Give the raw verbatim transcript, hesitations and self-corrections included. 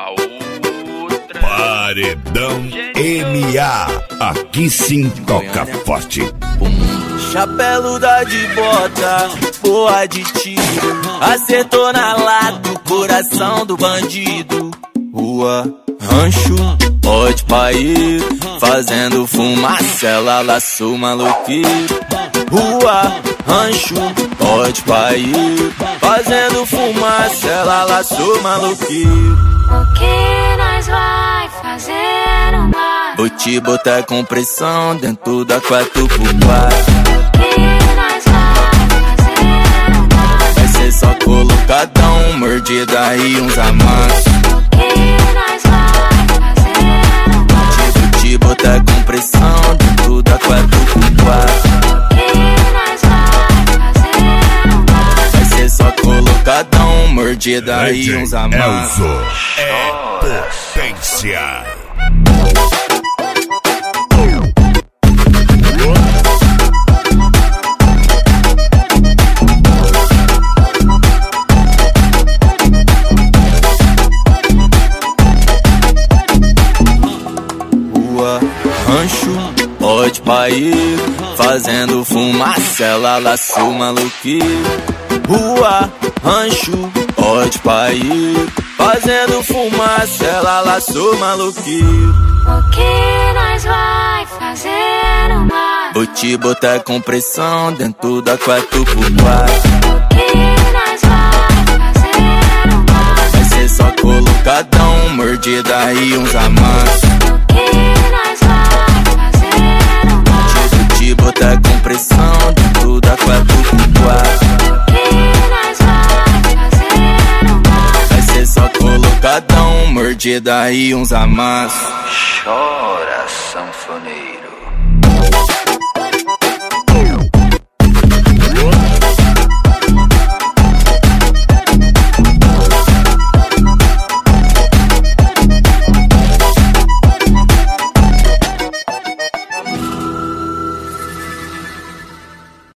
a outra. Paredão M A, aqui sim toca forte. Chapéu da de bota, boa de tiro, acertou na lata o coração do bandido. Rua, rancho, pode pair, fazendo fumaça, ela laçou maluqueiro. Rua, rancho, pode pair, fazendo fumaça, ela laçou maluqueiro. O que nós vai fazer no mar? Vou te botar com pressão dentro da quatro por quatro. O que nós vai fazer no mar? Vai ser só colocadão, mordida e uns amassos. O que nós vai fazer no mar? Vou te botar com pressão dentro da quatro por quatro. O que nós vai fazer no mar? Vai ser só colocadão, mordida e uns amassos. Elzo é potência. Rua, rancho, pode pair, fazendo fumaça, ela laçou maluqueiro. Rua, rancho, pode pair, fazendo fumaça, ela laçou maluqueiro. O que nós vai fazer no mar? Vou te botar com pressão dentro da quatro por quatro. O que nós vai fazer no mar? Vai ser só colocadão, mordida e uns amassos. O que nós vai fazer no mar? Vou te botar com pressão dentro da quatro por quatro. O que nós vai fazer no mar? Vai ser só colocadão, mordida e uns amassos. Chora, sanfoneiro.